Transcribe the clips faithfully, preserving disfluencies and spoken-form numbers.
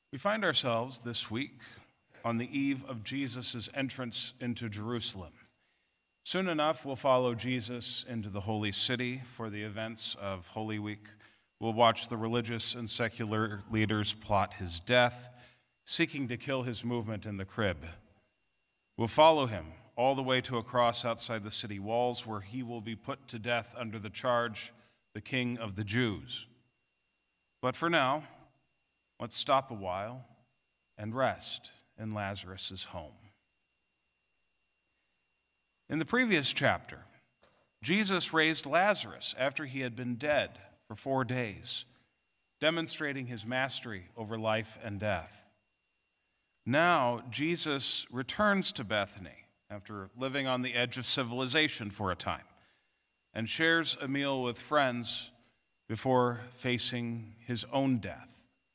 We find ourselves this week on the eve of Jesus' entrance into Jerusalem. Soon enough, we'll follow Jesus into the holy city for the events of Holy Week. We'll watch the religious and secular leaders plot his death, seeking to kill his movement in the crib. We'll follow him all the way to a cross outside the city walls where he will be put to death under the charge, the King of the Jews. But for now, let's stop a while and rest in Lazarus' home. In the previous chapter, Jesus raised Lazarus after he had been dead for four days, demonstrating his mastery over life and death. Now, Jesus returns to Bethany after living on the edge of civilization for a time and shares a meal with friends before facing his own death.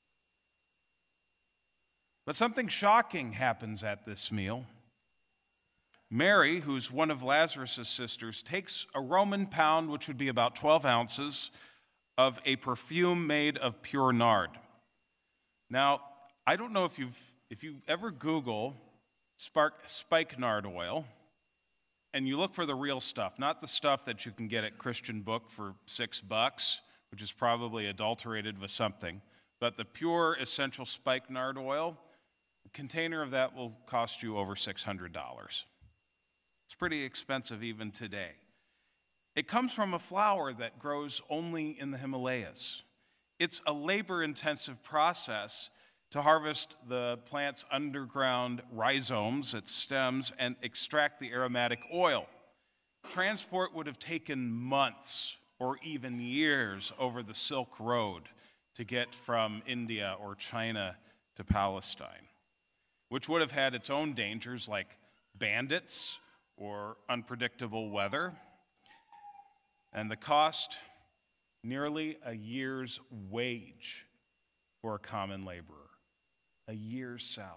But something shocking happens at this meal. Mary, who's one of Lazarus' sisters, takes a Roman pound, which would be about twelve ounces, of a perfume made of pure nard. Now, I don't know if you've if you ever Google spark, spikenard oil, and you look for the real stuff, not the stuff that you can get at Christian Book for six bucks, which is probably adulterated with something, but the pure essential spikenard oil, a container of that will cost you over six hundred dollars. It's pretty expensive even today. It comes from a flower that grows only in the Himalayas. It's a labor-intensive process to harvest the plant's underground rhizomes, its stems, and extract the aromatic oil. Transport would have taken months or even years over the Silk Road to get from India or China to Palestine, which would have had its own dangers like bandits or unpredictable weather. And the cost, nearly a year's wage for a common laborer, a year's salary.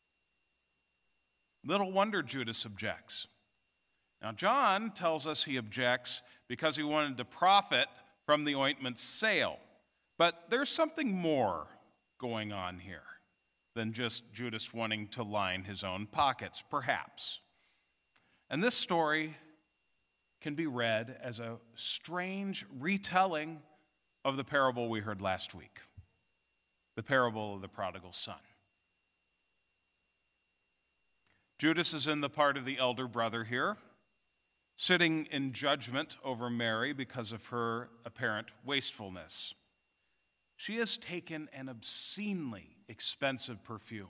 Little wonder Judas objects. Now, John tells us he objects because he wanted to profit from the ointment's sale. But there's something more going on here than just Judas wanting to line his own pockets, perhaps. And this story can be read as a strange retelling of the parable we heard last week, the parable of the prodigal son. Judas is in the part of the elder brother here, sitting in judgment over Mary because of her apparent wastefulness. She has taken an obscenely expensive perfume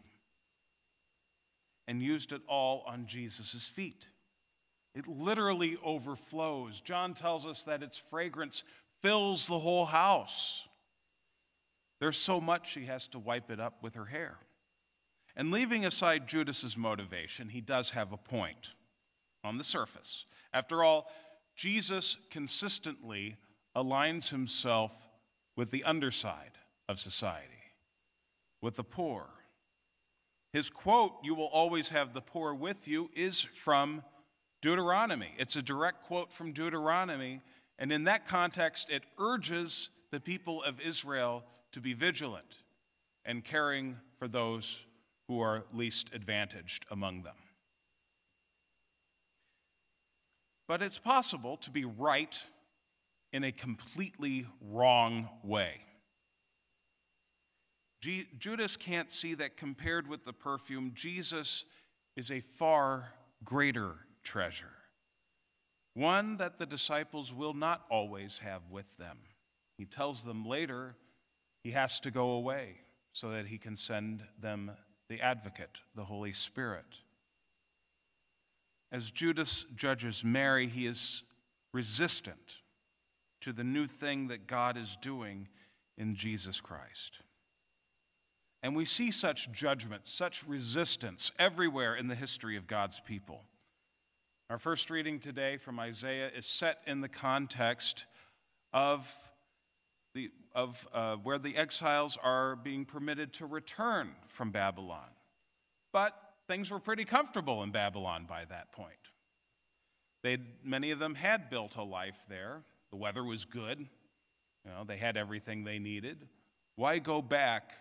and used it all on Jesus' feet. It literally overflows. John tells us that its fragrance fills the whole house. There's so much she has to wipe it up with her hair. And leaving aside Judas's motivation, he does have a point on the surface. After all, Jesus consistently aligns himself with the underside of society, with the poor. His quote, "You will always have the poor with you," is from Deuteronomy. It's a direct quote from Deuteronomy, and in that context, it urges the people of Israel to be vigilant and caring for those who are least advantaged among them. But it's possible to be right in a completely wrong way. G- Judas can't see that compared with the perfume, Jesus is a far greater treasure, one that the disciples will not always have with them. He tells them later he has to go away so that he can send them the advocate, the Holy Spirit. As Judas judges Mary, he is resistant to the new thing that God is doing in Jesus Christ. And we see such judgment, such resistance everywhere in the history of God's people. Our first reading today from Isaiah is set in the context of, the, of uh, where the exiles are being permitted to return from Babylon. But things were pretty comfortable in Babylon by that point. They'd, many of them had built a life there. The weather was good. You know, they had everything they needed. Why go back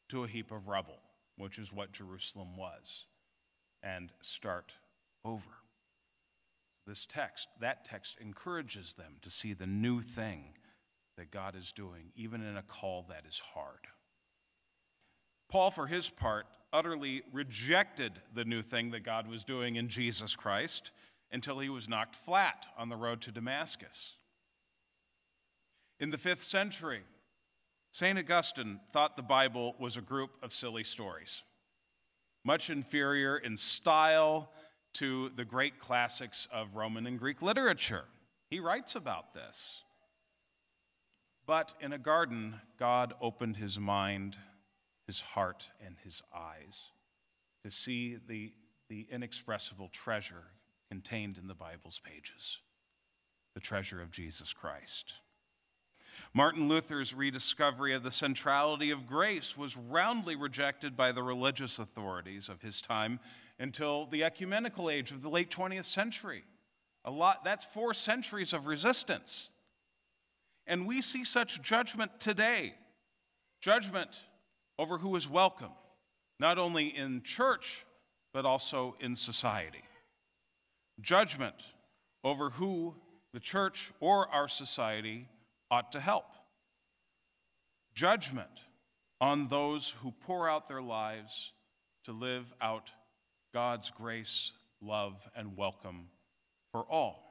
to a heap of rubble, which is what Jerusalem was, and start over. This text, that text encourages them to see the new thing that God is doing, even in a call that is hard. Paul, for his part, utterly rejected the new thing that God was doing in Jesus Christ until he was knocked flat on the road to Damascus. In the fifth century, Saint Augustine thought the Bible was a group of silly stories, much inferior in style to the great classics of Roman and Greek literature. He writes about this. But in a garden, God opened his mind, his heart, and his eyes to see the, the inexpressible treasure contained in the Bible's pages, the treasure of Jesus Christ. Martin Luther's rediscovery of the centrality of grace was roundly rejected by the religious authorities of his time until the ecumenical age of the late twentieth century. A lot, that's four centuries of resistance. And we see such judgment today, judgment over who is welcome, not only in church, but also in society. Judgment over who the church or our society ought to help. Judgment on those who pour out their lives to live out God's grace, love, and welcome for all.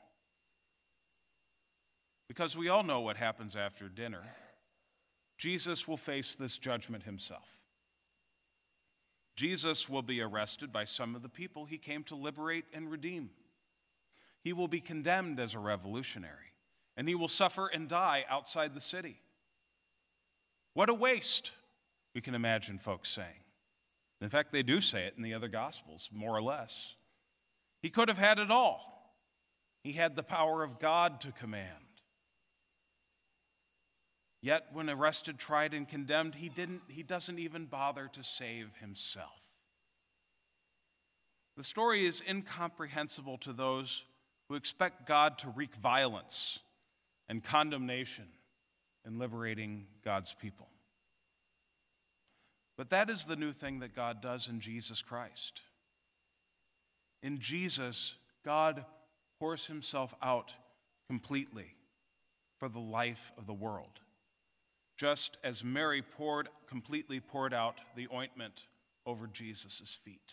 Because we all know what happens after dinner. Jesus will face this judgment himself. Jesus will be arrested by some of the people he came to liberate and redeem. He will be condemned as a revolutionary, and he will suffer and die outside the city. What a waste, we can imagine folks saying. In fact, they do say it in the other Gospels, more or less. He could have had it all. He had the power of God to command. Yet when arrested, tried, and condemned, he didn't, he doesn't even bother to save himself. The story is incomprehensible to those who expect God to wreak violence and condemnation in liberating God's people. But that is the new thing that God does in Jesus Christ. In Jesus, God pours himself out completely for the life of the world, just as Mary poured, completely poured out the ointment over Jesus' feet.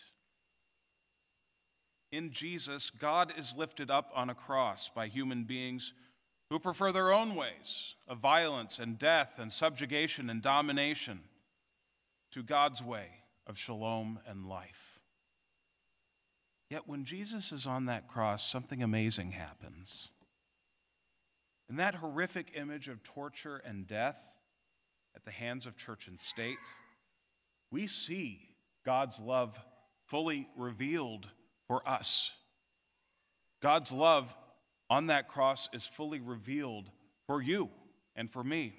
In Jesus, God is lifted up on a cross by human beings who prefer their own ways of violence and death and subjugation and domination to God's way of shalom and life. Yet when Jesus is on that cross, something amazing happens. In that horrific image of torture and death at the hands of church and state, we see God's love fully revealed for us. God's love on that cross is fully revealed for you and for me.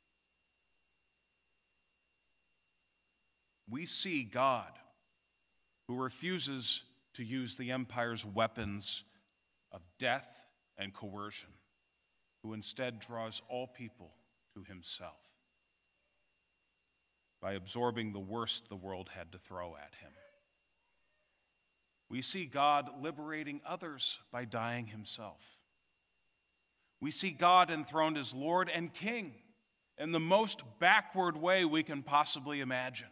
We see God who refuses to use the empire's weapons of death and coercion, who instead draws all people to himself by absorbing the worst the world had to throw at him. We see God liberating others by dying himself. We see God enthroned as Lord and King in the most backward way we can possibly imagine.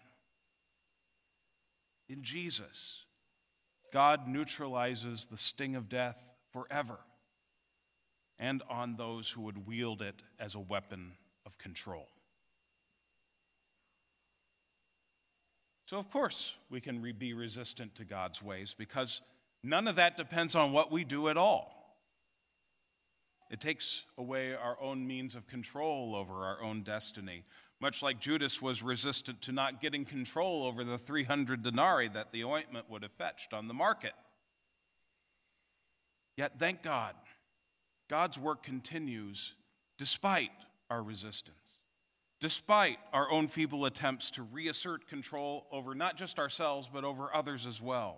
In Jesus, God neutralizes the sting of death forever and on those who would wield it as a weapon of control. So, of course, we can re- be resistant to God's ways because none of that depends on what we do at all. It takes away our own means of control over our own destiny, much like Judas was resistant to not getting control over the three hundred denarii that the ointment would have fetched on the market. Yet, thank God, God's work continues despite our resistance. Despite our own feeble attempts to reassert control over not just ourselves, but over others as well.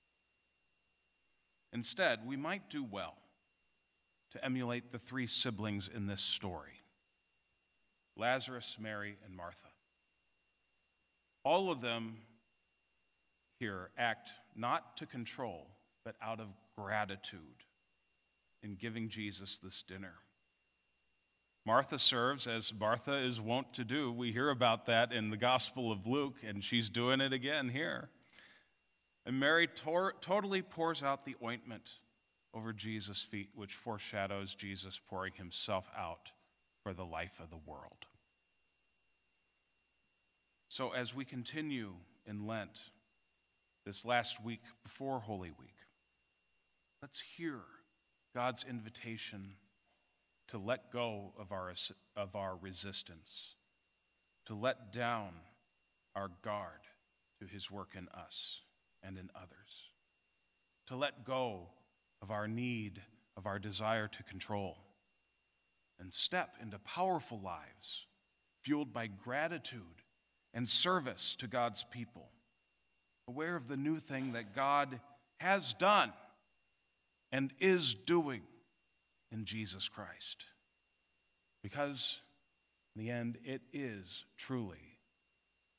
Instead, we might do well to emulate the three siblings in this story: Lazarus, Mary, and Martha. All of them here act not to control, but out of gratitude in giving Jesus this dinner. Martha serves as Martha is wont to do. We hear about that in the Gospel of Luke, and she's doing it again here. And Mary tor- totally pours out the ointment over Jesus' feet, which foreshadows Jesus pouring himself out for the life of the world. So as we continue in Lent, this last week before Holy Week, let's hear God's invitation to let go of our, of our resistance, to let down our guard to his work in us and in others, to let go of our need, of our desire to control, and step into powerful lives fueled by gratitude and service to God's people, aware of the new thing that God has done and is doing in Jesus Christ. Because in the end, it is truly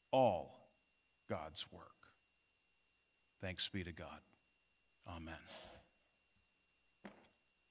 all God's work. Thanks be to God. Amen.